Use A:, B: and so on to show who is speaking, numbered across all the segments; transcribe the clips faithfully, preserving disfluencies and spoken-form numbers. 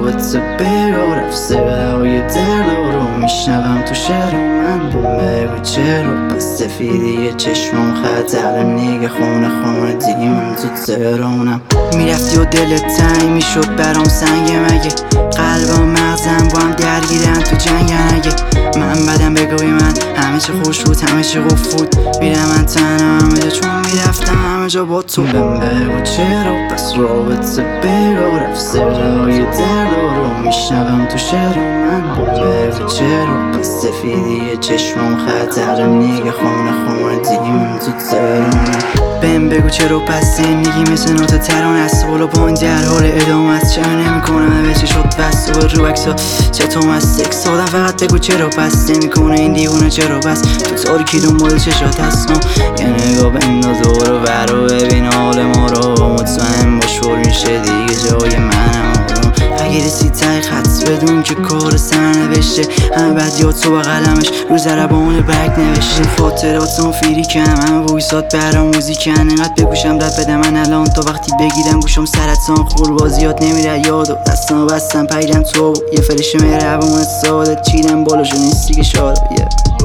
A: رابطه بگو رفت صدای دل رو میشنوم تو شعر من. بگو چرا پس سفیدی چشمم خطر نگه خونه خونه دیگه من تو تهرانم. میرفتی و دلت تنگ میشد برام سنگه مگه قلب و مغزم با هم درگیرن تو جنگن اگه من بدم بگوی من همه چه خوش بود همه چه قفل بود میرم من تنها همه جا چون میرفتم همه جا با تو. بهم بگو چرا پس رابطه بگو رفت صدای دل رو میشنوم تو شعر من. بگو چرا پس سفیدی چشمم خطر نگه خونه خونه دیگه من تو تهرانم. بهم بگو چرا پس زندگی مثل نوت ترانه است بالا پایین در حال ادامه است. چرا نمیکنم به چه شد بس و رو عکسا چطور از سکس آدم فقط بگو چرا پس نمیکنه این دیوونه چرا بس تو تاریکی دنبال چشات هست. یه نگاه بنداز دور و بر رو ببین حال ما رو مطمئن باش پر میشه دیگه جای منم. اگه رسید تای خط بدون که کار سر نوشته همه بدیات تو با قلمش رو زربان برگ نوشته. خاطراتم فیریکم همه ویسات برام موزیکن اینقدر بگوشم رد بده من الان تا وقتی بگیرم گوشم سرطان خور بازیات نمیره یاد و دستم بستم پیدم تو یه فرش مهربون ساده چیدم بالاشو نیستی که شاد yeah.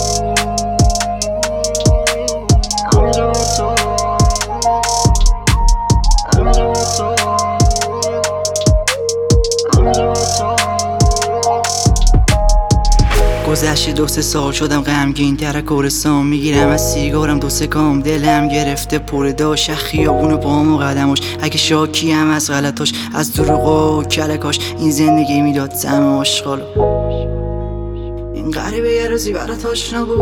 A: گذشته دو سه سال شدم غمگین تر کورستان میگیرم از سیگارم دو سه کام دلم گرفته پر داش خیابون پام و قدماش اگه شاکی هم از غلطاش از دروغا و کلکاش این زندگی میداد طعم آشغالو این غریبه یه روزی برات آشنا بود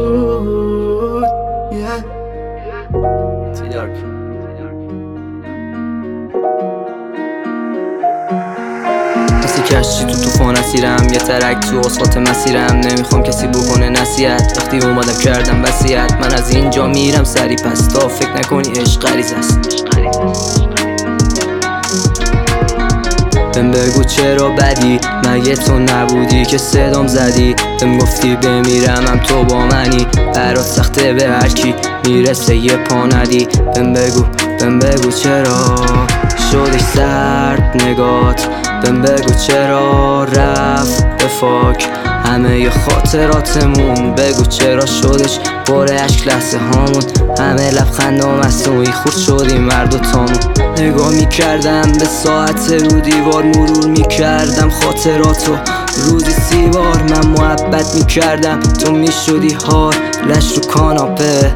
A: yeah. کشتی تو توفان اسیرم یه ترک تو اسفالت مسیرم نمیخوام کسی بکنه نصیحت وقتی اومدم کردم وصیت من از اینجا میرم سری پس تا فکر نکنی عشق غریزه است. بهم بگو چرا بدی مگه تو نبودی که صدام زدی بهم گفتی بمیرم هم تو با منی برات سخته به هرکی میرسه یه پا ندی. بهم بگو بهم بگو چرا شدش سرد نگات بهم بگو چرا رفت به فاک همه ی خاطراتمون بگو چرا شدش بار عشق لحظه هامون همه لبخند و مصنوعی خورد شدیم مرد و تامون. نگاه میکردم به ساعت رو دیوار مرور میکردم خاطراتو روزی سی بار من محبت میکردم تو میشدی هار لش رو کاناپه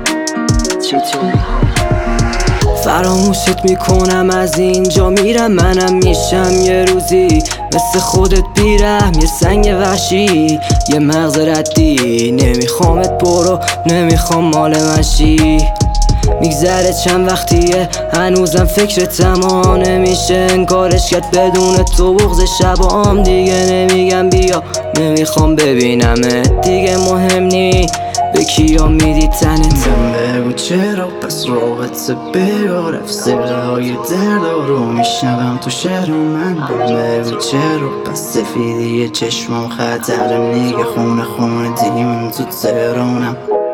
A: فراموشت میکنم از اینجا میرم منم میشم یه روزی مثل خودت بیرم یه سنگ وحشی یه مغز ردی نمیخوامت برو نمیخوام مال منشی. میگذره چند وقتیه هنوزم فکرتم ها نمیشه انکارش کرد بدون تو بغض شبام دیگه نمیگم بیا نمیخوام ببینمت دیگه مهم نی به کیا میدی تنت. بگو چرا پس رابطه بگو رفت صدای دل رو میشنوم تو شعر من. بگو چرا پس سفیدی چشمم خطر نگه خونه خونه دیگه من تو تهرانم.